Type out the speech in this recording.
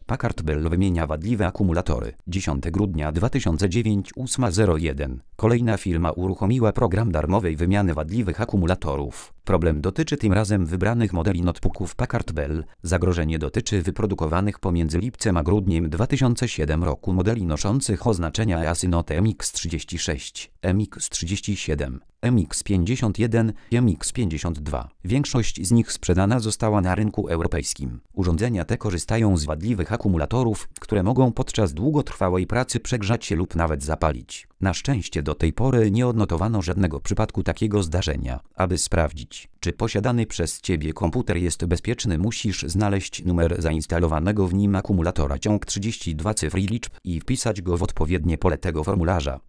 Packard Bell wymienia wadliwe akumulatory. 10 grudnia 2009 8:01. Kolejna firma uruchomiła program darmowej wymiany wadliwych akumulatorów. Problem dotyczy tym razem wybranych modeli notebooków Packard Bell. Zagrożenie dotyczy wyprodukowanych pomiędzy lipcem a grudniem 2007 roku modeli noszących oznaczenia EASY Note MX36, MX37, MX51 i MX52. Większość z nich sprzedana została na rynku europejskim. Urządzenia te korzystają z wadliwych akumulatorów, które mogą podczas długotrwałej pracy przegrzać się lub nawet zapalić. Na szczęście do tej pory nie odnotowano żadnego przypadku takiego zdarzenia. Aby sprawdzić, czy posiadany przez Ciebie komputer jest bezpieczny, musisz znaleźć numer zainstalowanego w nim akumulatora, ciąg 32 cyfr i liczb i wpisać go w odpowiednie pole tego formularza.